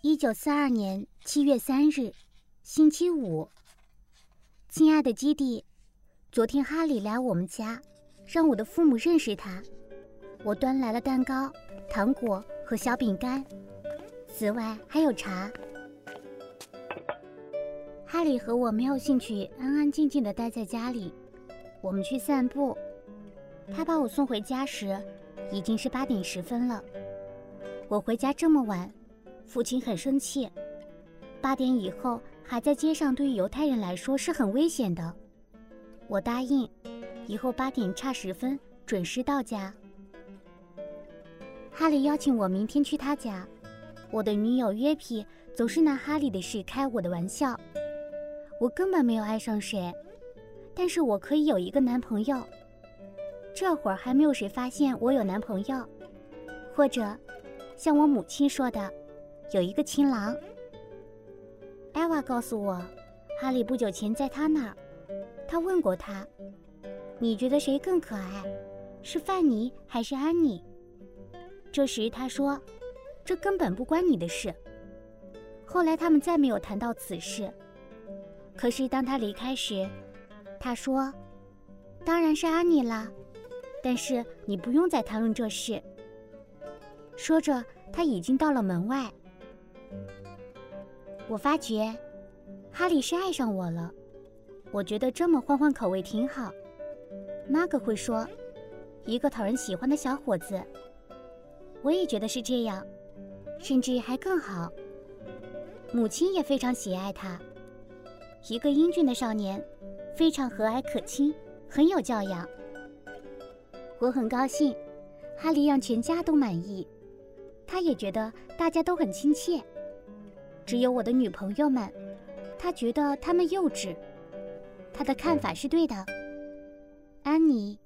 1942年7月3日，星期五。亲爱的基地，昨天哈里来我们家，让我的父母认识他。我端来了蛋糕、糖果和小饼干，此外还有茶。哈里和我没有兴趣安安静静地待在家里，我们去散步。他把我送回家时，已经是8点10分了。我回家这么晚，父亲很生气。8点以后还在街上，对于犹太人来说是很危险的。我答应，以后8点差10分准时到家。哈里邀请我明天去他家。我的女友约皮总是拿哈里的事开我的玩笑。我根本没有爱上谁，但是我可以有一个男朋友。这会儿还没有谁发现我有男朋友，或者像我母亲说的，有一个情郎。艾娃告诉我，哈里不久前在他那儿，他问过他，你觉得谁更可爱，是范妮还是安妮？这时他说，这根本不关你的事。后来他们再没有谈到此事。可是当他离开时，他说，当然是安妮啦，但是你不用再谈论这事。说着他已经到了门外。我发觉哈里是爱上我了，我觉得这么换换口味挺好。玛格会说，一个讨人喜欢的小伙子。我也觉得是这样，甚至还更好。母亲也非常喜爱他，一个英俊的少年，非常和蔼可亲，很有教养。我很高兴，哈里让全家都满意，他也觉得大家都很亲切。只有我的女朋友们，他觉得他们幼稚。他的看法是对的。安妮